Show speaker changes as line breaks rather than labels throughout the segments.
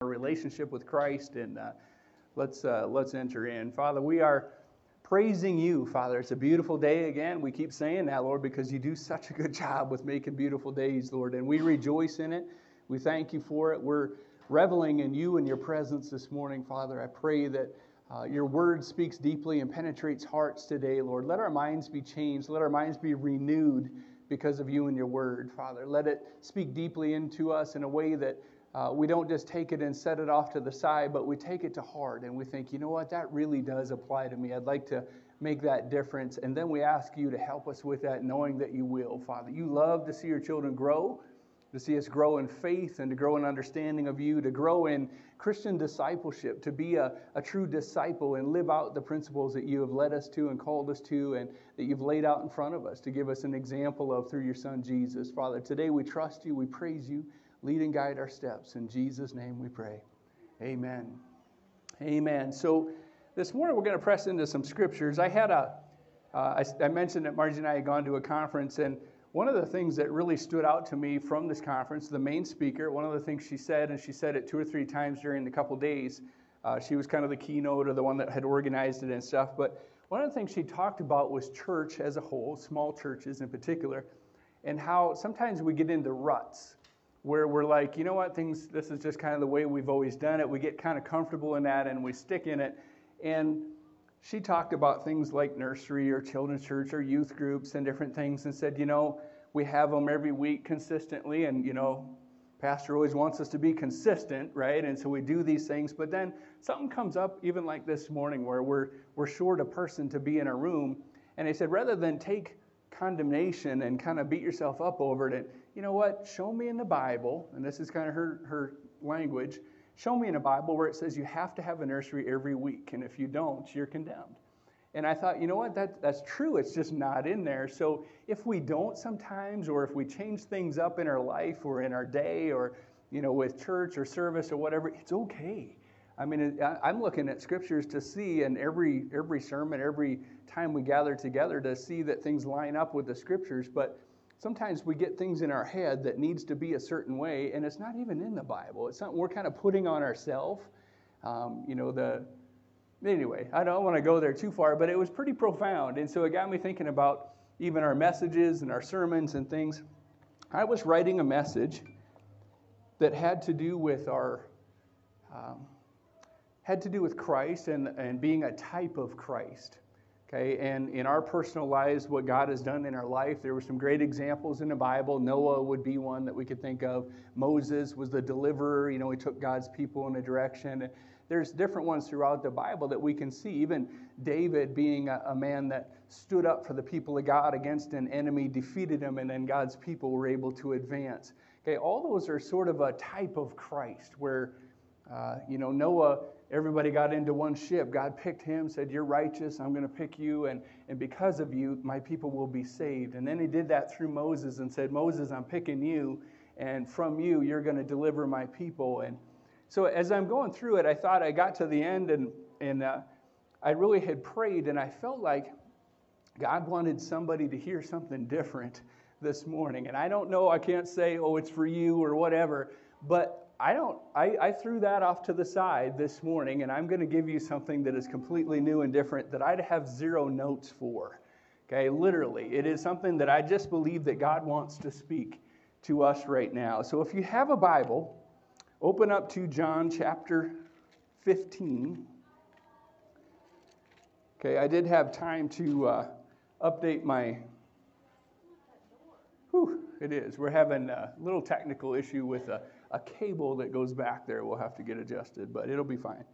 our relationship with Christ, and let's enter in. Father, we are praising you, Father. It's a beautiful day again. We keep saying that, Lord, because you do such a good job with making beautiful days, Lord, and we rejoice in it. We thank you for it. We're reveling in you and your presence this morning, Father. I pray that your word speaks deeply and penetrates hearts today, Lord. Let our minds be changed. Let our minds be renewed because of you and your word, Father. Let it speak deeply into us in a way that we don't just take it and set it off to the side, but we take it to heart and we think, you know what, that really does apply to me. I'd like to make that difference. And then we ask you to help us with that, knowing that you will, Father. You love to see your children grow, to see us grow in faith and to grow in understanding of you, to grow in Christian discipleship, to be a true disciple and live out the principles that you have led us to and called us to and that you've laid out in front of us to give us an example of through your Son, Jesus. Father, today we trust you, we praise you, lead and guide our steps. In Jesus' name we pray. Amen. Amen. So this morning we're going to press into some scriptures. I mentioned that Margie and I had gone to a conference, and one of the things that really stood out to me from this conference, the main speaker, one of the things she said, and she said it 2 or 3 times during the couple days, she was kind of the keynote or the one that had organized it and stuff, but one of the things she talked about was church as a whole, small churches in particular, and how sometimes we get into ruts where we're like, you know what, this is just kind of the way we've always done it. We get kind of comfortable in that and we stick in it. And she talked about things like nursery or children's church or youth groups and different things and said, we have them every week consistently, and, Pastor always wants us to be consistent, right? And so we do these things, but then something comes up, even like this morning, where we're short a person to be in a room, and they said, rather than take condemnation and kind of beat yourself up over it, and, you know what, show me in the Bible, and this is kind of her language, show me in the Bible where it says you have to have a nursery every week, and if you don't, you're condemned. And I thought, you know what, that's true, it's just not in there. So if we don't sometimes, or if we change things up in our life or in our day or, with church or service or whatever, it's okay. I mean, I'm looking at scriptures to see, and every sermon, every time we gather together to see that things line up with the scriptures, but sometimes we get things in our head that needs to be a certain way, and it's not even in the Bible. It's something we're kind of putting on ourselves. Anyway, I don't want to go there too far, but it was pretty profound. And so it got me thinking about even our messages and our sermons and things. I was writing a message that had to do with Christ and being a type of Christ. Okay, and in our personal lives, what God has done in our life, there were some great examples in the Bible. Noah would be one that we could think of. Moses was the deliverer. He took God's people in a direction. There's different ones throughout the Bible that we can see. Even David being a man that stood up for the people of God against an enemy, defeated him, and then God's people were able to advance. Okay, all those are sort of a type of Christ where, Noah, everybody got into one ship. God picked him, said, you're righteous, I'm going to pick you, and because of you, my people will be saved. And then he did that through Moses and said, Moses, I'm picking you, and from you, you're going to deliver my people. And so as I'm going through it, I thought I got to the end, and I really had prayed, and I felt like God wanted somebody to hear something different this morning. And I don't know, I can't say, oh, it's for you or whatever, but I threw that off to the side this morning, and I'm going to give you something that is completely new and different that I'd have 0 notes for. Okay, literally. It is something that I just believe that God wants to speak to us right now. So if you have a Bible, open up to John chapter 15. Okay, I did have time to update my... it is. We're having a little technical issue with a cable that goes back there. We'll have to get adjusted, but it'll be fine.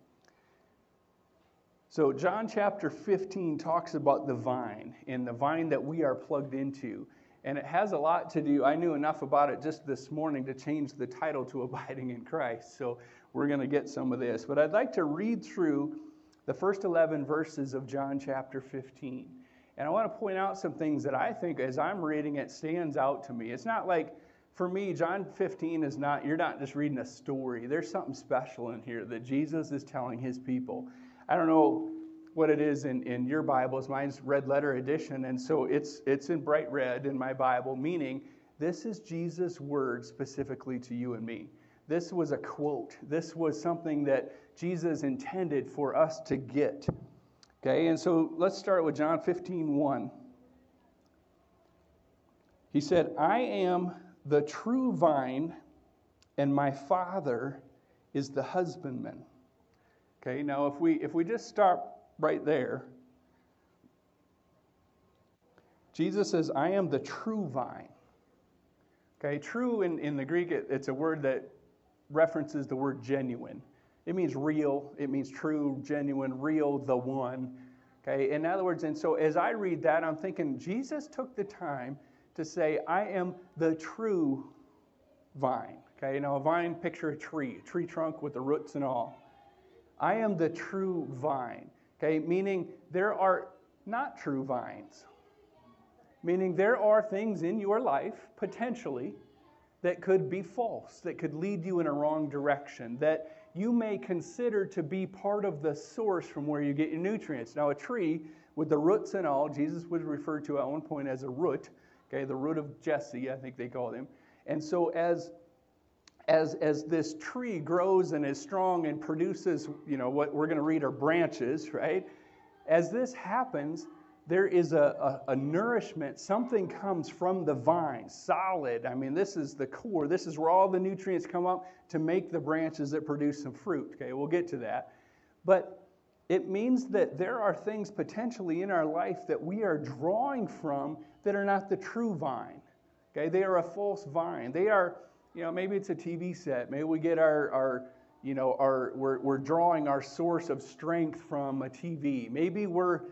So John chapter 15 talks about the vine and the vine that we are plugged into. And it has a lot to do, I knew enough about it just this morning to change the title to Abiding in Christ. So we're going to get some of this. But I'd like to read through the first 11 verses of John chapter 15. And I want to point out some things that I think as I'm reading it stands out to me. It's not like, for me, John 15 is not, you're not just reading a story. There's something special in here that Jesus is telling his people. I don't know what it is in your Bibles. Mine's red letter edition, and so it's in bright red in my Bible, meaning this is Jesus' word specifically to you and me. This was a quote. This was something that Jesus intended for us to get. Okay, and so let's start with John 15:1. He said, I am the true vine, and my Father is the husbandman. Okay, now if we just stop right there, Jesus says, I am the true vine. Okay, true in the Greek, it's a word that references the word genuine. It means real, it means true, genuine, real, the one. Okay, in other words, and so as I read that, I'm thinking Jesus took the time to say, I am the true vine. Okay, now a vine, picture a tree trunk with the roots and all. I am the true vine. Okay, meaning there are not true vines. Meaning there are things in your life, potentially, that could be false, that could lead you in a wrong direction, that you may consider to be part of the source from where you get your nutrients. Now, a tree with the roots and all, Jesus was referred to at one point as a root, okay, the root of Jesse, I think they called him. And so as this tree grows and is strong and produces, what we're going to read are branches, right? As this happens, there is a nourishment. Something comes from the vine, solid. I mean, this is the core. This is where all the nutrients come up to make the branches that produce some fruit. Okay, we'll get to that. But it means that there are things potentially in our life that we are drawing from that are not the true vine. Okay, they are a false vine. They are, maybe it's a TV set. Maybe we get we're drawing our source of strength from a TV. Maybe we're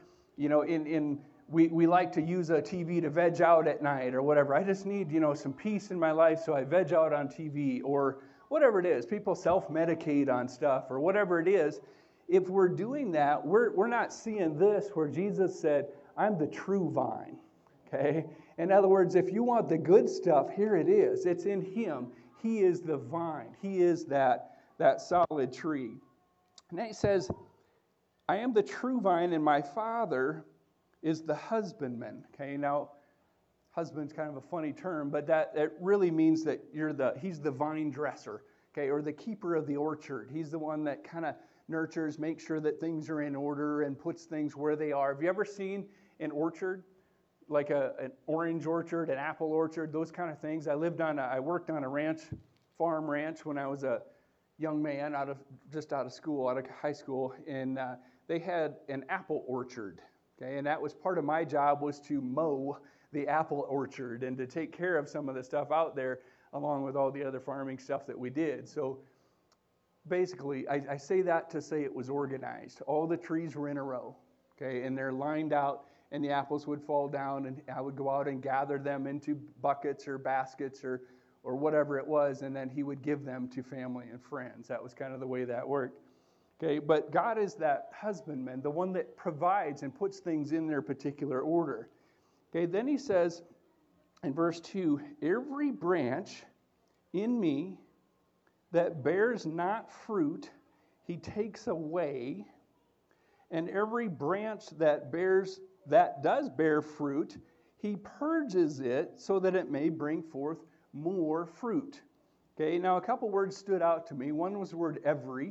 we like to use a TV to veg out at night or whatever. I just need, some peace in my life, so I veg out on TV or whatever it is. People self-medicate on stuff or whatever it is. If we're doing that, we're not seeing this where Jesus said, I'm the true vine, okay? In other words, if you want the good stuff, here it is. It's in Him. He is the vine. He is that solid tree. And then He says, I am the true vine, and my Father is the husbandman. Okay, now, husband's kind of a funny term, but that really means that he's the vine dresser, okay, or the keeper of the orchard. He's the one that kind of nurtures, makes sure that things are in order and puts things where they are. Have you ever seen an orchard, like an orange orchard, an apple orchard, those kind of things? I worked on a farm ranch when I was a young man out of high school, and they had an apple orchard, okay, and that was part of my job, was to mow the apple orchard and to take care of some of the stuff out there along with all the other farming stuff that we did. So basically, I say that to say it was organized. All the trees were in a row, okay, and they're lined out, and the apples would fall down, and I would go out and gather them into buckets or baskets or whatever it was, and then He would give them to family and friends. That was kind of the way that worked. Okay, but God is that husbandman, the one that provides and puts things in their particular order. Okay, then He says in verse 2, every branch in me that bears not fruit, He takes away, and every branch that does bear fruit, He purges it so that it may bring forth more fruit. Okay, now a couple words stood out to me. One was the word every.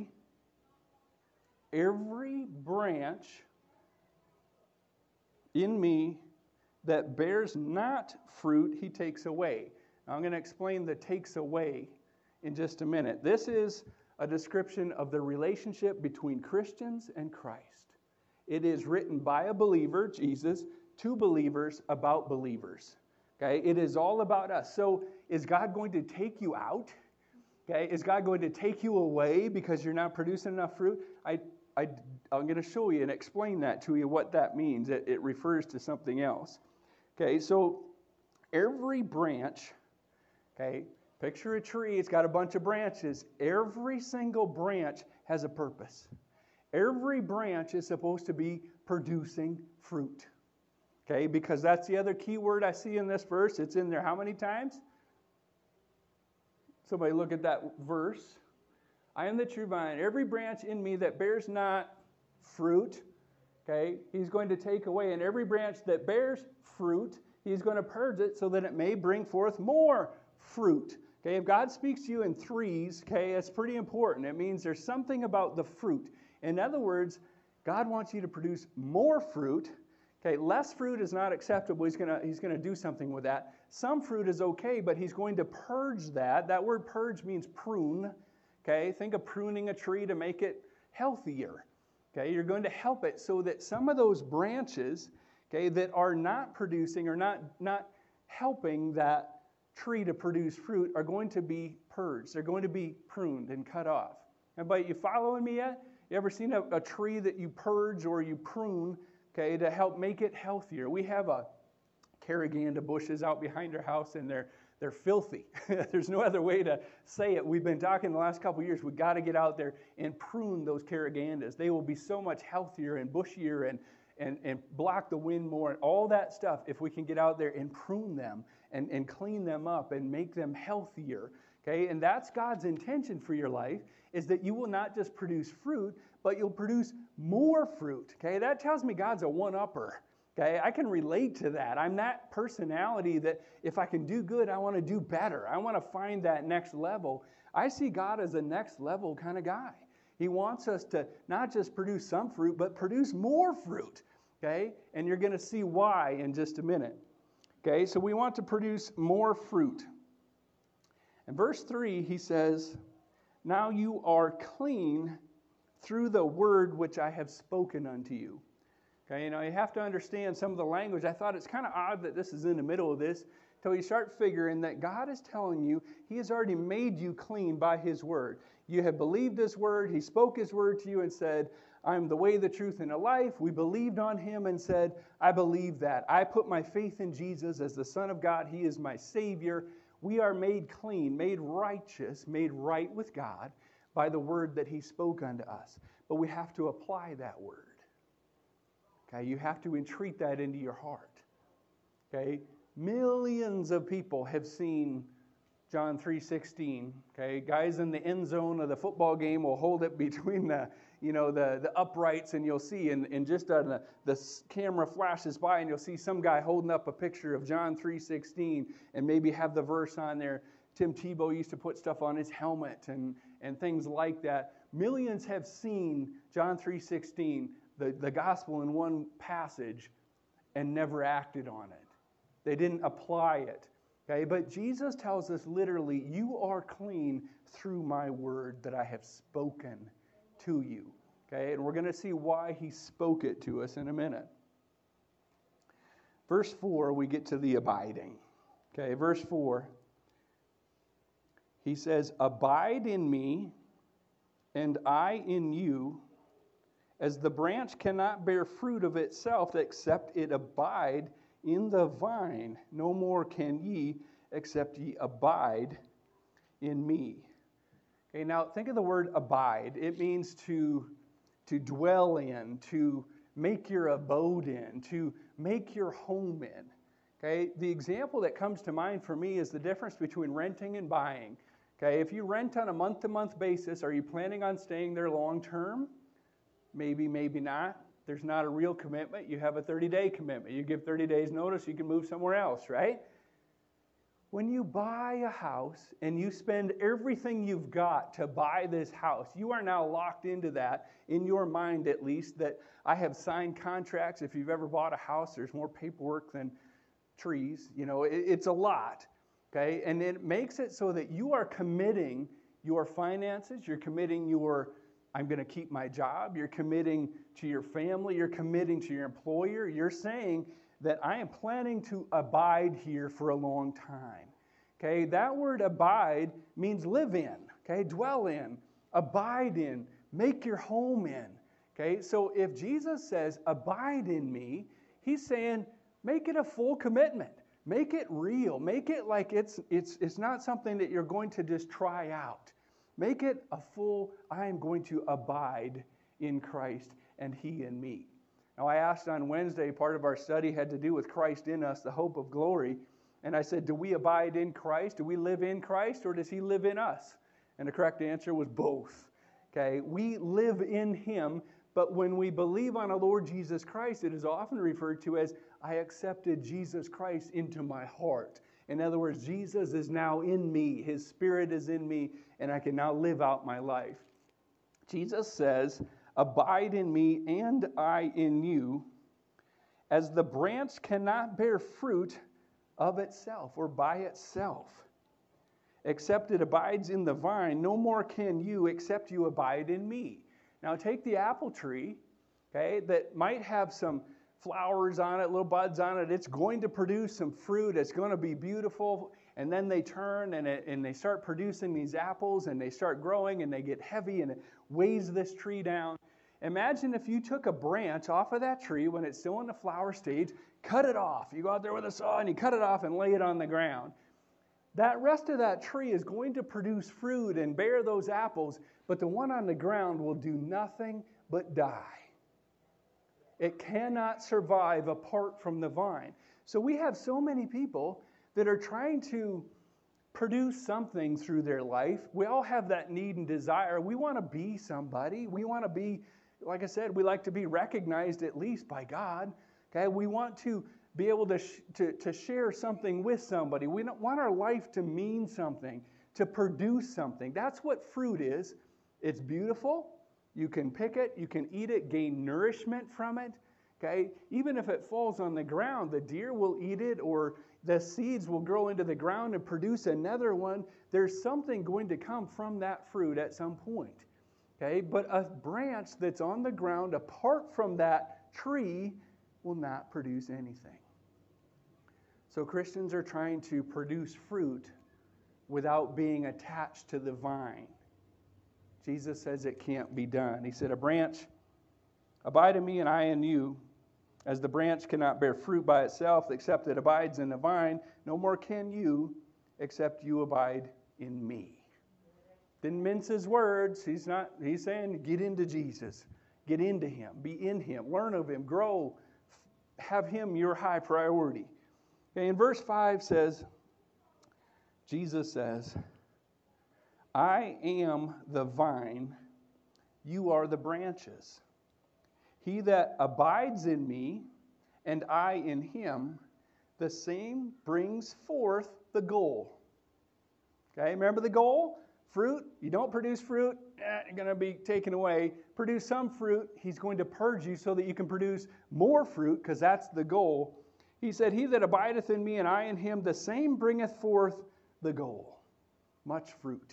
Every branch in me that bears not fruit, He takes away. Now I'm going to explain the takes away in just a minute. This is a description of the relationship between Christians and Christ. It is written by a believer, Jesus, to believers about believers. Okay, it is all about us. So is God going to take you out? Okay, is God going to take you away because you're not producing enough fruit? I'm going to show you and explain that to you, what that means. It refers to something else. Okay, so every branch, okay, picture a tree, it's got a bunch of branches. Every single branch has a purpose. Every branch is supposed to be producing fruit. Okay, because that's the other key word I see in this verse. It's in there how many times? Somebody look at that verse. I am the true vine. Every branch in me that bears not fruit, okay, He's going to take away. And every branch that bears fruit, He's going to purge it so that it may bring forth more fruit. Okay, if God speaks to you in threes, okay, it's pretty important. It means there's something about the fruit. In other words, God wants you to produce more fruit. Okay, less fruit is not acceptable. He's gonna do something with that. Some fruit is okay, but he's going to purge that. That word purge means prune. Okay, think of pruning a tree to make it healthier. Okay, you're going to help it so that some of those branches, okay, that are not producing or not helping that tree to produce fruit are going to be purged. They're going to be pruned and cut off. Everybody, you following me yet? You ever seen a tree that you purge or you prune, okay, to help make it healthier? We have a carrageenan bushes out behind our house, and they're filthy. There's no other way to say it. We've been talking the last couple of years. We've got to get out there and prune those carrageandas. They will be so much healthier and bushier and block the wind more and all that stuff if we can get out there and prune them and clean them up and make them healthier. Okay, and that's God's intention for your life, is that you will not just produce fruit, but you'll produce more fruit. Okay, that tells me God's a one-upper. Okay, I can relate to that. I'm that personality that if I can do good, I want to do better. I want to find that next level. I see God as a next level kind of guy. He wants us to not just produce some fruit, but produce more fruit. Okay, and you're going to see why in just a minute. Okay, so we want to produce more fruit. In verse 3, he says, "Now you are clean through the word which I have spoken unto you." Okay, you have to understand some of the language. I thought it's kind of odd that this is in the middle of this, until you start figuring that God is telling you he has already made you clean by his word. You have believed his word. He spoke his word to you and said, "I'm the way, the truth, and the life." We believed on him and said, "I believe that. I put my faith in Jesus as the Son of God. He is my Savior." We are made clean, made righteous, made right with God by the word that he spoke unto us. But we have to apply that word. Okay, you have to entreat that into your heart. Okay, millions of people have seen John 3:16. Okay, guys in the end zone of the football game will hold it between the uprights, and you'll see, and just the camera flashes by, and you'll see some guy holding up a picture of John 3:16, and maybe have the verse on there. Tim Tebow used to put stuff on his helmet and things like that. Millions have seen John 3:16. The gospel in one passage and never acted on it. They didn't apply it. Okay, but Jesus tells us literally, you are clean through my word that I have spoken to you. Okay, and we're going to see why he spoke it to us in a minute. Verse 4, we get to the abiding. Okay, verse 4, he says, "Abide in me, and I in you, as the branch cannot bear fruit of itself except it abide in the vine, no more can ye except ye abide in me." Okay, now think of the word abide. It means to dwell in, to make your abode in, to make your home in. Okay, the example that comes to mind for me is the difference between renting and buying. Okay, if you rent on a month-to-month basis, are you planning on staying there long term? Maybe, maybe not. There's not a real commitment. You have a 30-day commitment. You give 30 days notice, you can move somewhere else, right? When you buy a house and you spend everything you've got to buy this house, you are now locked into that, in your mind at least, that I have signed contracts. If you've ever bought a house, there's more paperwork than trees. It's a lot, okay? And it makes it so that you are committing your finances, you're committing I'm going to keep my job. You're committing to your family. You're committing to your employer. You're saying that I am planning to abide here for a long time. Okay, that word abide means live in, okay, dwell in, abide in, make your home in. Okay, so if Jesus says abide in me, he's saying make it a full commitment. Make it real. Make it like it's not something that you're going to just try out. Make it a full, I am going to abide in Christ and he in me. Now, I asked on Wednesday, part of our study had to do with Christ in us, the hope of glory. And I said, do we abide in Christ? Do we live in Christ, or does he live in us? And the correct answer was both. Okay, we live in him, but when we believe on the Lord Jesus Christ, it is often referred to as, I accepted Jesus Christ into my heart. In other words, Jesus is now in me. His Spirit is in me, and I can now live out my life. Jesus says, abide in me and I in you, as the branch cannot bear fruit of itself or by itself, except it abides in the vine. No more can you, except you abide in me. Now take the apple tree, okay, that might have some flowers on it, little buds on it. It's going to produce some fruit. It's going to be beautiful. And then they turn and they start producing these apples, and they start growing, and they get heavy, and it weighs this tree down. Imagine if you took a branch off of that tree when it's still in the flower stage, cut it off. You go out there with a saw and you cut it off and lay it on the ground. That rest of that tree is going to produce fruit and bear those apples, but the one on the ground will do nothing but die. It cannot survive apart from the vine. So we have so many people that are trying to produce something through their life. We all have that need and desire. We want to be somebody. We want to be, like I said, we like to be recognized at least by God. Okay, we want to be able to share something with somebody. We don't want our life to mean something, to produce something. That's what fruit is. It's beautiful. You can pick it. You can eat it, gain nourishment from it. Okay, even if it falls on the ground, the deer will eat it, or the seeds will grow into the ground and produce another one. There's something going to come from that fruit at some point. Okay, but a branch that's on the ground apart from that tree will not produce anything. So Christians are trying to produce fruit without being attached to the vine. Jesus says it can't be done. He said, a branch, abide in me and I in you. As the branch cannot bear fruit by itself, except it abides in the vine, no more can you, except you abide in me. Didn't mince his words. He's saying, get into Jesus. Get into him. Be in him. Learn of him. Grow. Have him your high priority. Okay, in verse 5 says, Jesus says, I am the vine, you are the branches. He that abides in me, and I in him, the same brings forth the goal. Okay, remember the goal? Fruit, you don't produce fruit, you're going to be taken away. Produce some fruit, he's going to purge you so that you can produce more fruit, because that's the goal. He said, he that abideth in me, and I in him, the same bringeth forth the goal. Much fruit.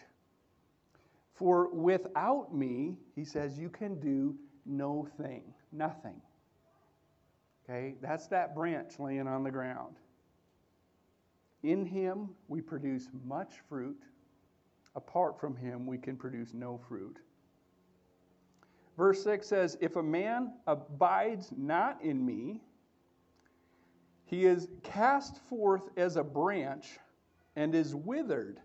For without me, he says, you can do no thing, nothing. Okay, that's that branch laying on the ground. In him, we produce much fruit. Apart from him, we can produce no fruit. Verse 6 says, if a man abides not in me, he is cast forth as a branch and is withered.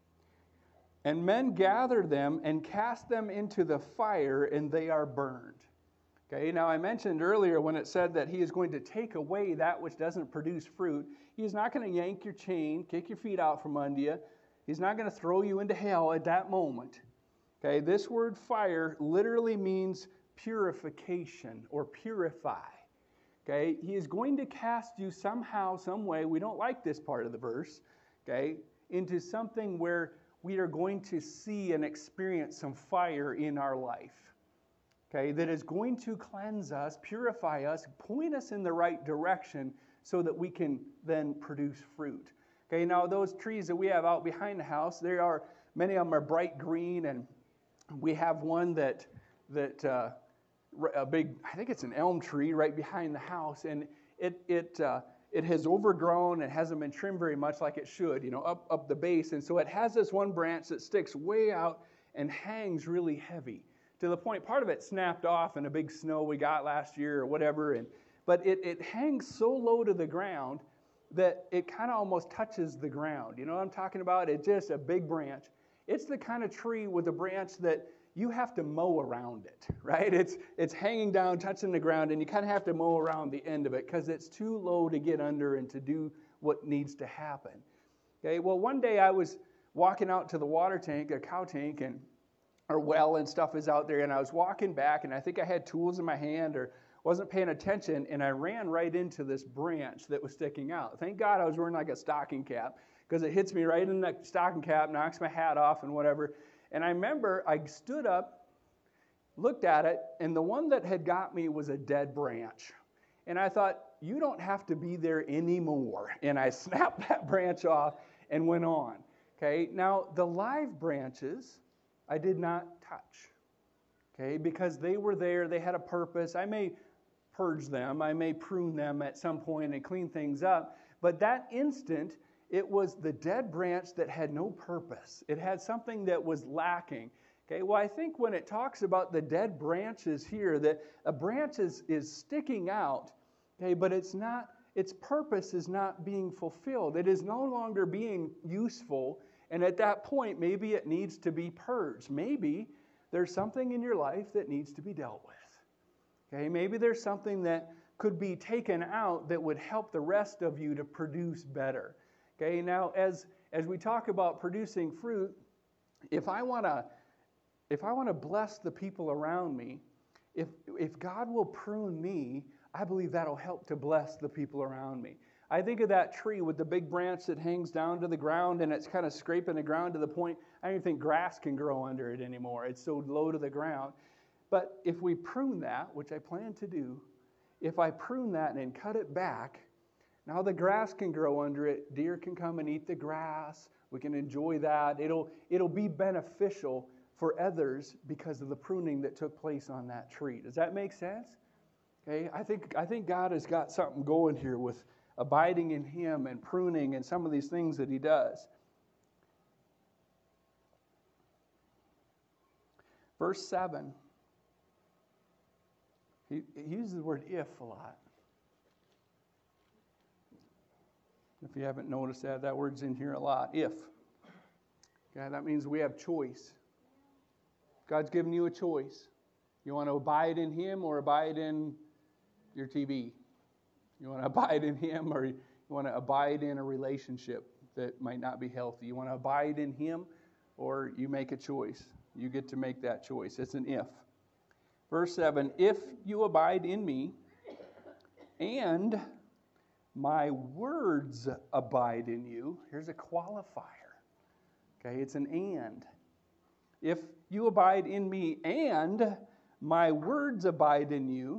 And men gather them and cast them into the fire, and they are burned. Okay, now I mentioned earlier when it said that he is going to take away that which doesn't produce fruit. He is not going to yank your chain, kick your feet out from under you. He's not going to throw you into hell at that moment. Okay, this word fire literally means purification or purify. Okay, he is going to cast you somehow, some way, we don't like this part of the verse, okay, into something where we are going to see and experience some fire in our life. Okay, that is going to cleanse us, purify us, point us in the right direction so that we can then produce fruit. Okay, now those trees that we have out behind the house, many of them are bright green, and we have one that a big, I think it's an elm tree right behind the house, and it has overgrown and hasn't been trimmed very much like it should, up the base, and so it has this one branch that sticks way out and hangs really heavy to the point part of it snapped off in a big snow we got last year or whatever, but it hangs so low to the ground that it kind of almost touches the ground. You know what I'm talking about? It's just a big branch. It's the kind of tree with a branch that you have to mow around it, right? It's hanging down, touching the ground, and you kind of have to mow around the end of it because it's too low to get under and to do what needs to happen. Okay, well, one day I was walking out to the water tank, a cow tank, and our well and stuff is out there, and I was walking back, and I think I had tools in my hand or wasn't paying attention, and I ran right into this branch that was sticking out. Thank God I was wearing like a stocking cap, because it hits me right in the stocking cap, knocks my hat off and whatever. And I remember I stood up, looked at it, and the one that had got me was a dead branch. And I thought, you don't have to be there anymore. And I snapped that branch off and went on. Okay, now the live branches I did not touch. Okay, because they were there, they had a purpose. I may purge them, I may prune them at some point and clean things up. But that instant, it was the dead branch that had no purpose. It had something that was lacking. Okay, well, I think when it talks about the dead branches here, that a branch is sticking out, okay, but it's not, its purpose is not being fulfilled. It is no longer being useful, and at that point, maybe it needs to be purged. Maybe there's something in your life that needs to be dealt with. Okay, maybe there's something that could be taken out that would help the rest of you to produce better. Okay, now as we talk about producing fruit, if I want to bless the people around me, if God will prune me, I believe that'll help to bless the people around me. I think of that tree with the big branch that hangs down to the ground, and it's kind of scraping the ground to the point I don't even think grass can grow under it anymore. It's so low to the ground. But if we prune that, which I plan to do, if I prune that and cut it back, now the grass can grow under it. Deer can come and eat the grass. We can enjoy that. It'll be beneficial for others because of the pruning that took place on that tree. Does that make sense? Okay, I think God has got something going here with abiding in Him and pruning and some of these things that He does. Verse 7. He uses the word if a lot. If you haven't noticed that word's in here a lot. If. Okay, that means we have choice. God's given you a choice. You want to abide in Him or abide in your TV? You want to abide in Him or you want to abide in a relationship that might not be healthy? You want to abide in Him or you make a choice? You get to make that choice. It's an if. Verse 7, if you abide in me and my words abide in you. Here's a qualifier. Okay, it's an and. If you abide in me and my words abide in you,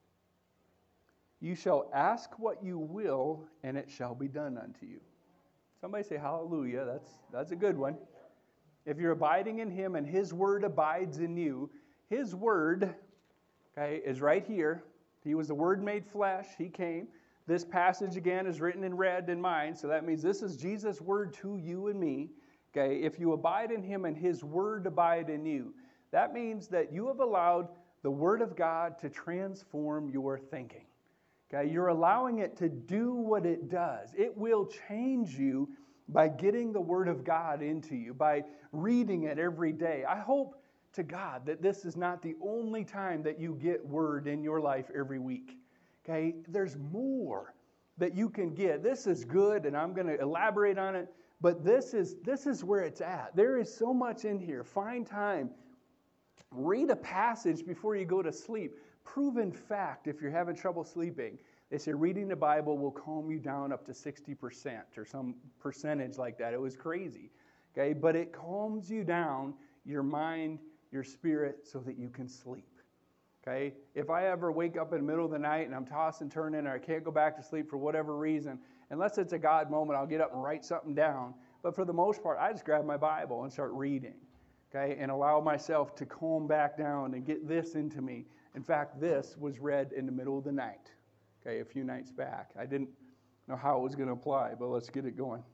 you shall ask what you will, and it shall be done unto you. Somebody say hallelujah. That's a good one. If you're abiding in Him and His word abides in you, His word, okay, is right here. He was the Word made flesh. He came. This passage, again, is written in red in mine, so that means this is Jesus' word to you and me. Okay, if you abide in Him and His word abide in you, that means that you have allowed the Word of God to transform your thinking. Okay, you're allowing it to do what it does. It will change you by getting the Word of God into you, by reading it every day. I hope to God that this is not the only time that you get Word in your life every week. Okay, there's more that you can get. This is good, and I'm going to elaborate on it, but this is where it's at. There is so much in here. Find time. Read a passage before you go to sleep. Proven fact, if you're having trouble sleeping, they say reading the Bible will calm you down up to 60% or some percentage like that. It was crazy. Okay, but it calms you down, your mind, your spirit, so that you can sleep. Okay, if I ever wake up in the middle of the night and I'm tossing, turning, or I can't go back to sleep for whatever reason, unless it's a God moment, I'll get up and write something down. But for the most part, I just grab my Bible and start reading, okay, and allow myself to calm back down and get this into me. In fact, this was read in the middle of the night, okay, a few nights back. I didn't know how it was going to apply, but let's get it going.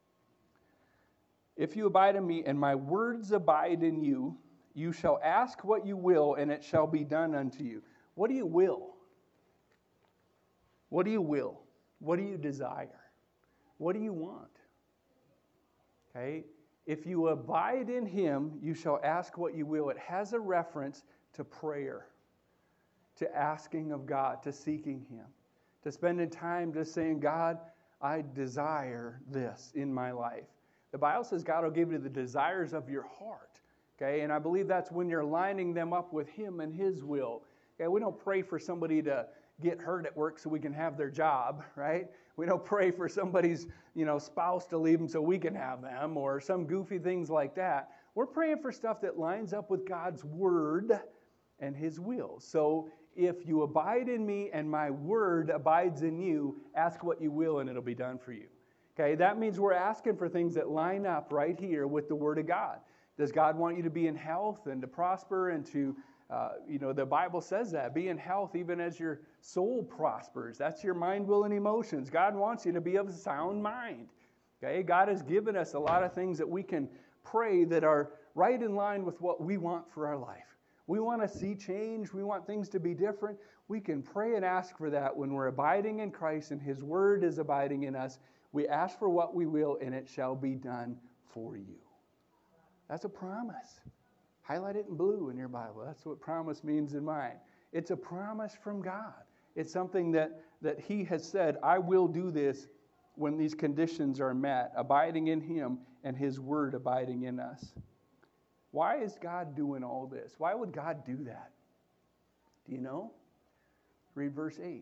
If you abide in me and my words abide in you, you shall ask what you will, and it shall be done unto you. What do you will? What do you will? What do you desire? What do you want? Okay? If you abide in Him, you shall ask what you will. It has a reference to prayer, to asking of God, to seeking Him, to spending time just saying, God, I desire this in my life. The Bible says God will give you the desires of your heart. Okay, and I believe that's when you're lining them up with Him and His will. Okay, we don't pray for somebody to get hurt at work so we can have their job, right? We don't pray for somebody's, spouse to leave them so we can have them, or some goofy things like that. We're praying for stuff that lines up with God's word and his will. So if you abide in me and my word abides in you, ask what you will and it'll be done for you. Okay, that means we're asking for things that line up right here with the word of God. Does God want you to be in health and to prosper and to, the Bible says that. Be in health even as your soul prospers. That's your mind, will, and emotions. God wants you to be of a sound mind. Okay, God has given us a lot of things that we can pray that are right in line with what we want for our life. We want to see change. We want things to be different. We can pray and ask for that when we're abiding in Christ and his word is abiding in us. We ask for what we will and it shall be done for you. That's a promise. Highlight it in blue in your Bible. That's what promise means in mine. It's a promise from God. It's something that he has said, I will do this when these conditions are met, abiding in him and his word abiding in us. Why is God doing all this? Why would God do that? Do you know? Read verse 8.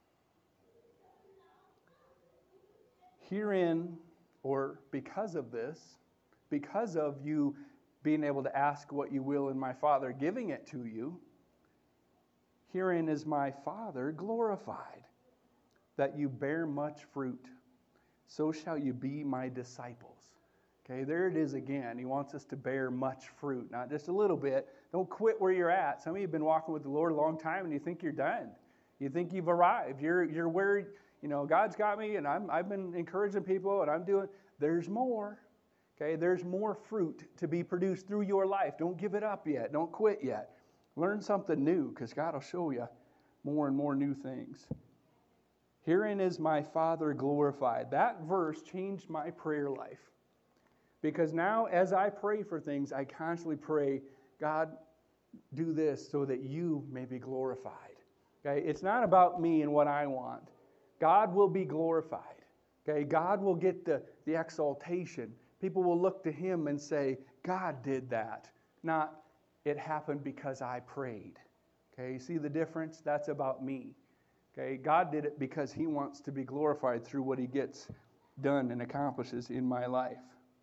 Herein, or because of this, because of you being able to ask what you will and my Father giving it to you, herein is my Father glorified, that you bear much fruit. So shall you be my disciples. Okay, there it is again. He wants us to bear much fruit, not just a little bit. Don't quit where you're at. Some of you have been walking with the Lord a long time and you think you're done. You think you've arrived. You're where, God's got me and I've been encouraging people and I'm doing, there's more. Okay, there's more fruit to be produced through your life. Don't give it up yet. Don't quit yet. Learn something new because God will show you more and more new things. Herein is my Father glorified. That verse changed my prayer life. Because now as I pray for things, I constantly pray, God, do this so that you may be glorified. Okay, it's not about me and what I want. God will be glorified. Okay, God will get the exaltation. People will look to him and say, God did that. Not, it happened because I prayed. Okay, you see the difference? That's about me. Okay, God did it because he wants to be glorified through what he gets done and accomplishes in my life.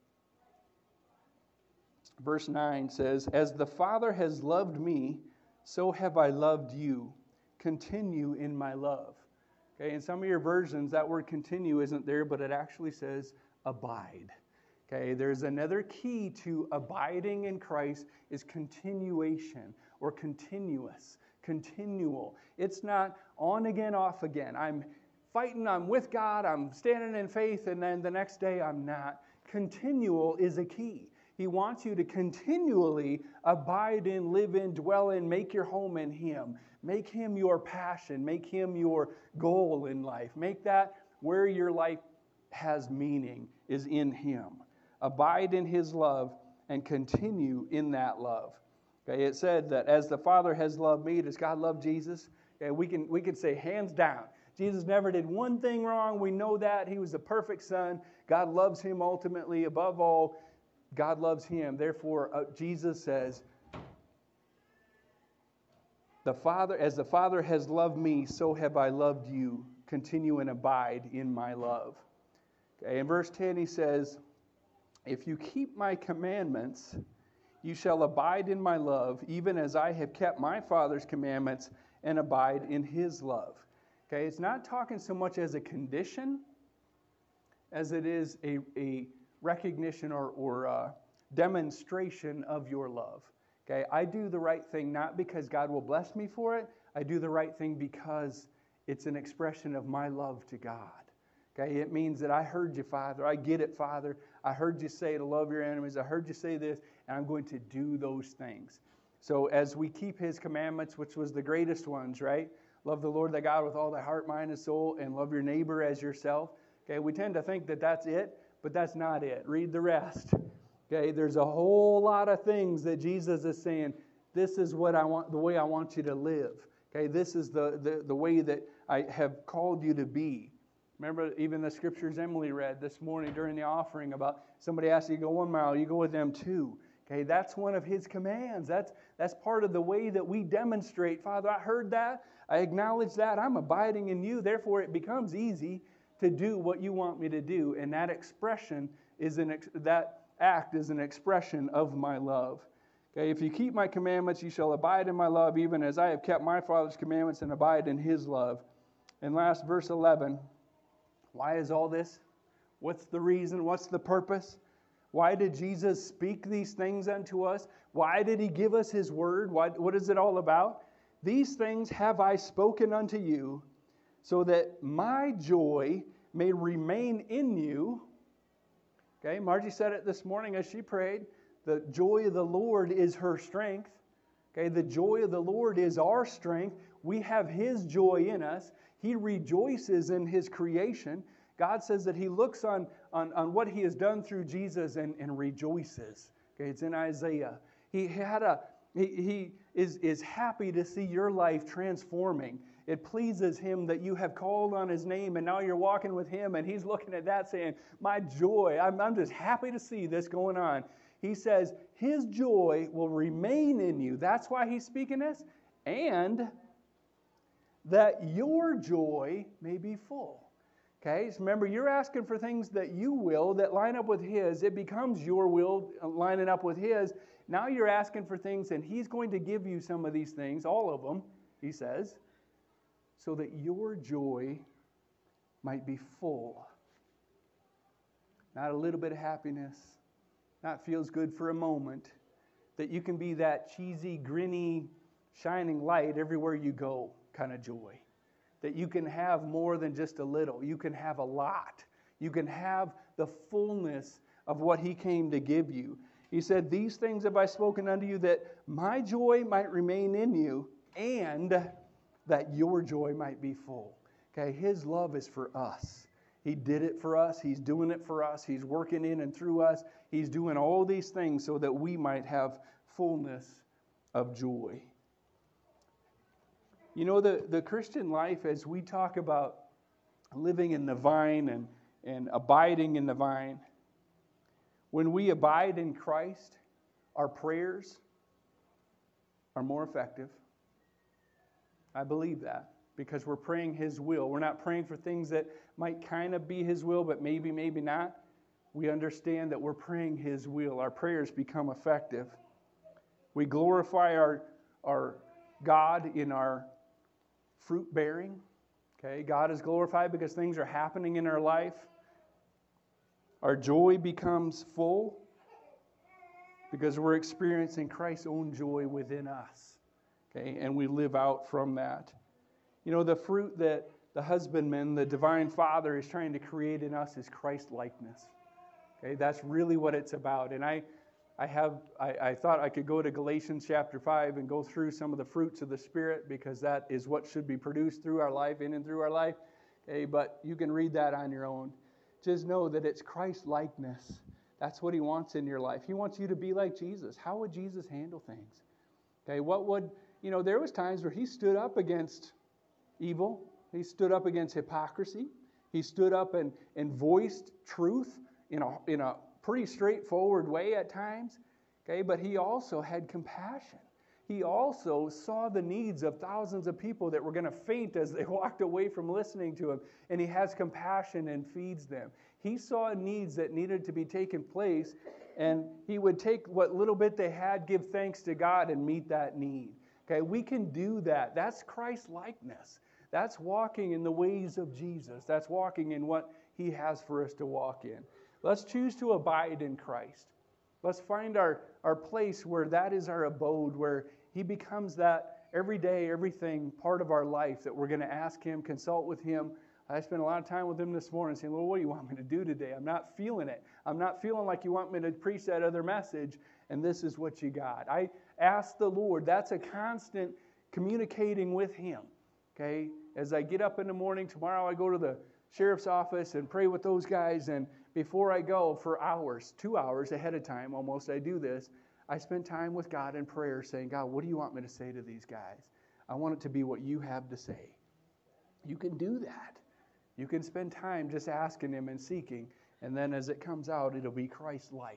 Verse 9 says, as the Father has loved me, so have I loved you. Continue in my love. Okay, in some of your versions, that word continue isn't there, but it actually says abide. Okay, there's another key to abiding in Christ is continuation or continuous, continual. It's not on again, off again. I'm fighting, I'm with God, I'm standing in faith, and then the next day I'm not. Continual is a key. He wants you to continually abide in, live in, dwell in, make your home in him. Make him your passion. Make him your goal in life. Make that where your life has meaning is in him. Abide in his love and continue in that love. Okay, it said that as the Father has loved me, does God love Jesus? Okay, we can say hands down, Jesus never did one thing wrong. We know that. He was the perfect Son. God loves him ultimately. Above all, God loves him. Therefore, Jesus says, as the Father has loved me, so have I loved you. Continue and abide in my love. Okay, in verse 10 he says, if you keep my commandments, you shall abide in my love, even as I have kept my Father's commandments and abide in his love. Okay, it's not talking so much as a condition as it is a recognition or demonstration of your love. Okay, I do the right thing not because God will bless me for it. I do the right thing because it's an expression of my love to God. Okay, it means that I heard you, Father. I get it, Father. I heard you say to love your enemies. I heard you say this, and I'm going to do those things. So as we keep his commandments, which was the greatest ones, right? Love the Lord thy God with all thy heart, mind, and soul, and love your neighbor as yourself. Okay, we tend to think that that's it, but that's not it. Read the rest. Okay, there's a whole lot of things that Jesus is saying, this is what I want, the way I want you to live. Okay, this is the way that I have called you to be. Remember even the scriptures Emily read this morning during the offering about somebody asked you to go 1 mile, you go with them 2. Okay, that's one of his commands. That's part of the way that we demonstrate, Father, I heard that. I acknowledge that. I'm abiding in you. Therefore, it becomes easy to do what you want me to do. And that expression that act is an expression of my love. Okay, if you keep my commandments, you shall abide in my love, even as I have kept my Father's commandments and abide in his love. And last, verse 11. Why is all this? What's the reason? What's the purpose? Why did Jesus speak these things unto us? Why did he give us his word? What is it all about? These things have I spoken unto you, so that my joy may remain in you. Okay, Margie said it this morning as she prayed. The joy of the Lord is her strength. Okay, the joy of the Lord is our strength. We have his joy in us. He rejoices in his creation. God says that he looks on what he has done through Jesus and rejoices. Okay, it's in Isaiah. He is happy to see your life transforming. It pleases him that you have called on his name and now you're walking with him, and he's looking at that saying, my joy, I'm just happy to see this going on. He says his joy will remain in you. That's why he's speaking this. And that your joy may be full. Okay, so remember, you're asking for things that you will, that line up with his. It becomes your will lining up with his. Now you're asking for things, and he's going to give you some of these things, all of them, he says, so that your joy might be full. Not a little bit of happiness, not feels good for a moment, that you can be that cheesy, grinny, shining light everywhere you go kind of joy. That you can have more than just a little. You can have a lot. You can have the fullness of what he came to give you. He said, these things have I spoken unto you, that my joy might remain in you, and that your joy might be full. Okay, his love is for us. He did it for us. He's doing it for us. He's working in and through us. He's doing all these things so that we might have fullness of joy. You know, the Christian life, as we talk about living in the vine and abiding in the vine, when we abide in Christ, our prayers are more effective. I believe that because we're praying his will. We're not praying for things that might kind of be his will, but maybe not. We understand that we're praying his will. Our prayers become effective. We glorify our God in our fruit bearing. Okay, God is glorified because things are happening in our life. Our joy becomes full because we're experiencing Christ's own joy within us. Okay, and we live out from that. You know, the fruit that the husbandman, the divine Father, is trying to create in us is Christ likeness. Okay, that's really what it's about. And I thought I could go to Galatians chapter 5 and go through some of the fruits of the Spirit, because that is what should be produced through our life, in and through our life. Okay, but you can read that on your own. Just know that it's Christ likeness. That's what he wants in your life. He wants you to be like Jesus. How would Jesus handle things? Okay, there was times where he stood up against evil. He stood up against hypocrisy. He stood up and voiced truth in a pretty straightforward way at times. Okay, but he also had compassion. He also saw the needs of thousands of people that were going to faint as they walked away from listening to him. And he has compassion and feeds them. He saw needs that needed to be taken place, and he would take what little bit they had, give thanks to God, and meet that need. Okay, we can do that. That's Christ likeness. That's walking in the ways of Jesus. That's walking in what he has for us to walk in. Let's choose to abide in Christ. Let's find our place where that is our abode, where he becomes that every day, everything, part of our life, that we're going to ask him, consult with him. I spent a lot of time with him this morning saying, Lord, what do you want me to do today? I'm not feeling it. I'm not feeling like you want me to preach that other message, and this is what you got. I asked the Lord. That's a constant communicating with him. Okay? As I get up in the morning, tomorrow I go to the sheriff's office and pray with those guys, and before I go for hours, 2 hours ahead of time almost, I do this. I spend time with God in prayer saying, God, what do you want me to say to these guys? I want it to be what you have to say. You can do that. You can spend time just asking him and seeking, and then as it comes out, it'll be Christ-like.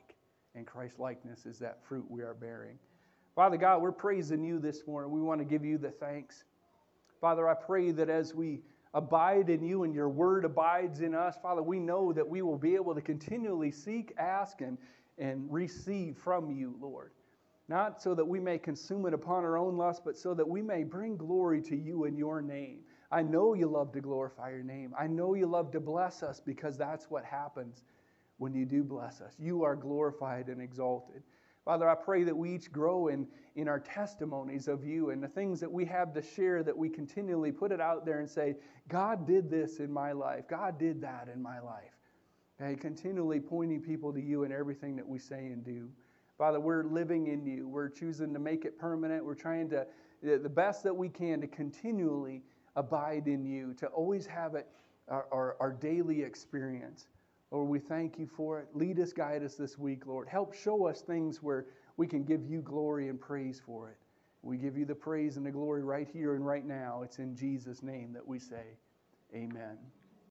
And Christ-likeness is that fruit we are bearing. Father God, we're praising you this morning. We want to give you the thanks. Father, I pray that as we abide in you and your word abides in us, Father, we know that we will be able to continually seek, ask, and receive from you, Lord. Not so that we may consume it upon our own lust, but so that we may bring glory to you in your name. I know you love to glorify your name. I know you love to bless us, because that's what happens when you do bless us. You are glorified and exalted. Father, I pray that we each grow in our testimonies of you and the things that we have to share, that we continually put it out there and say, God did this in my life. God did that in my life. Okay, continually pointing people to you in everything that we say and do. Father, we're living in you. We're choosing to make it permanent. We're trying to, the best that we can, to continually abide in you, to always have it our daily experience. Lord, we thank you for it. Lead us, guide us this week, Lord. Help show us things where we can give you glory and praise for it. We give you the praise and the glory right here and right now. It's in Jesus' name that we say, amen.